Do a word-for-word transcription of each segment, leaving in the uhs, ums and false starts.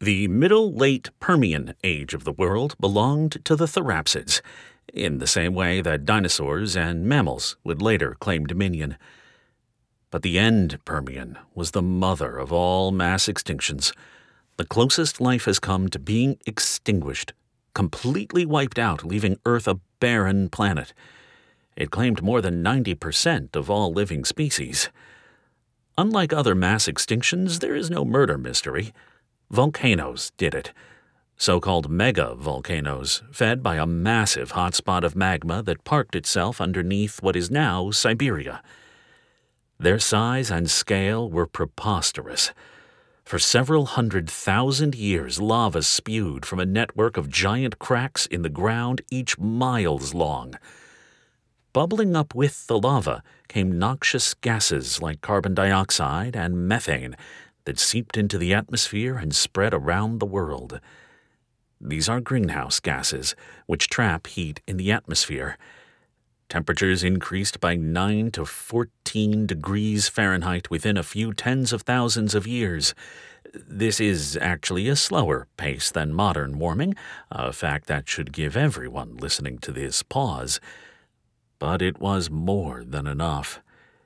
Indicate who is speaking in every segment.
Speaker 1: The Middle-Late Permian age of the world belonged to the Therapsids, in the same way that dinosaurs and mammals would later claim dominion. But the End Permian was the mother of all mass extinctions. The closest life has come to being extinguished, completely wiped out, leaving Earth a barren planet. It claimed more than ninety percent of all living species. Unlike other mass extinctions, there is no murder mystery. Volcanoes did it. So-called mega-volcanoes, fed by a massive hotspot of magma that parked itself underneath what is now Siberia. Their size and scale were preposterous. For several hundred thousand years, lava spewed from a network of giant cracks in the ground, each miles long. Bubbling up with the lava came noxious gases like carbon dioxide and methane that seeped into the atmosphere and spread around the world. These are greenhouse gases, which trap heat in the atmosphere. Temperatures increased by nine to fourteen degrees Fahrenheit within a few tens of thousands of years. This is actually a slower pace than modern warming, a fact that should give everyone listening to this pause. But it was more than enough.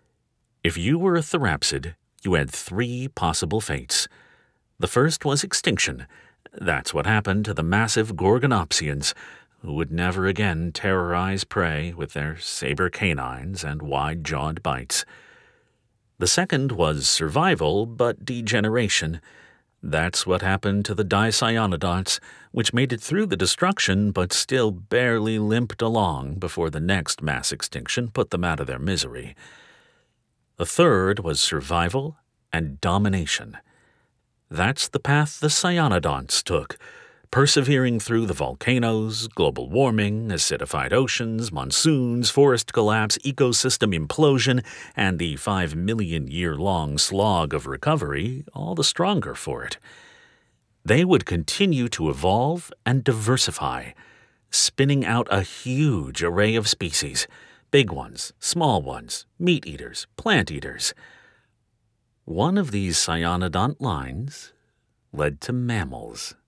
Speaker 1: If you were a Therapsid, you had three possible fates. The first was extinction. That's what happened to the massive Gorgonopsians, who would never again terrorize prey with their saber canines and wide-jawed bites. The second was survival, but degeneration. That's what happened to the Dicyanodonts, which made it through the destruction but still barely limped along before the next mass extinction put them out of their misery. The third was survival and domination. That's the path the Cyanodonts took, persevering through the volcanoes, global warming, acidified oceans, monsoons, forest collapse, ecosystem implosion, and the five million year long slog of recovery, all the stronger for it. They would continue to evolve and diversify, spinning out a huge array of species, big ones, small ones, meat eaters, plant eaters. One of these cyanodont lines led to mammals.